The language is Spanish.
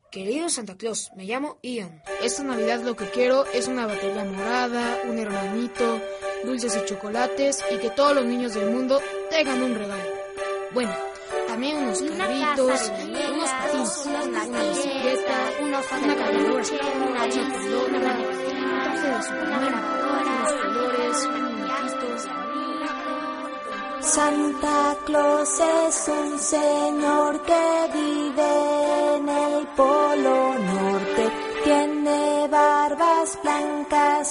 Querido Santa Claus, me llamo Ian. Esta Navidad lo que quiero es una batería morada, un hermanito, dulces y chocolates y que todos los niños del mundo tengan un regalo. Bueno, también unos carritos, unos patines, una bicicleta, una caminadora, una pelota, un traje de Superman, unos colores, muñequitos. Santa Claus es un señor que vive en el polo